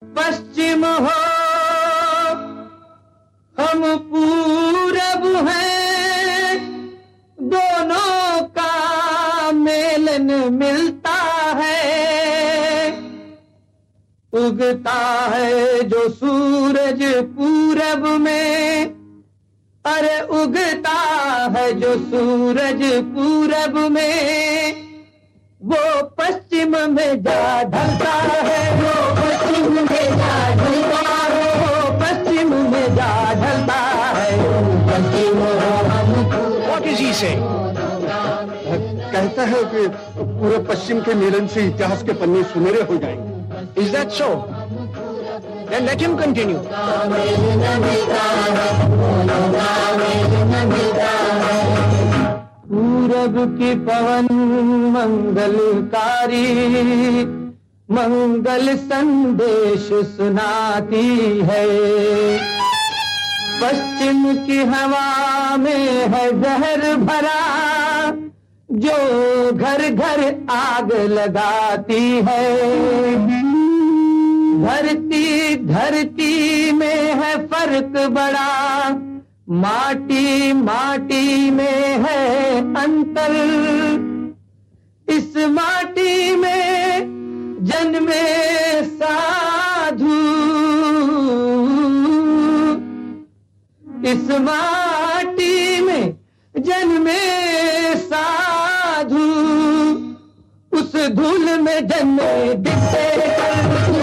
पश्चिम हो हम पूरब हैं, दोनों का मेलन मिलता है। उगता है जो सूरज पूरब में, अरे उगता है जो सूरज पूरब में, वो पश्चिम में जा ढलता है, वो पश्चिम में जा ढलता है, वो पश्चिम में जा ढलता है। पश्चिम What is he saying? कहता है कि पूरे पश्चिम के मिलन से इतिहास के पन्ने सुनहरे हो जाएंगे। Is that so? Then let him continue. पूरब की पवन मंगलकारी मंगल संदेश सुनाती है। पश्चिम की हवा में है जहर भरा, जो घर घर आग लगाती है। धरती धरती में है फर्क बड़ा, माटी माटी में है अंतर। इस माटी में जन्मे साधु, इस माटी में जन्मे साधु, उस धूल में जन्मे डिक्टेटर।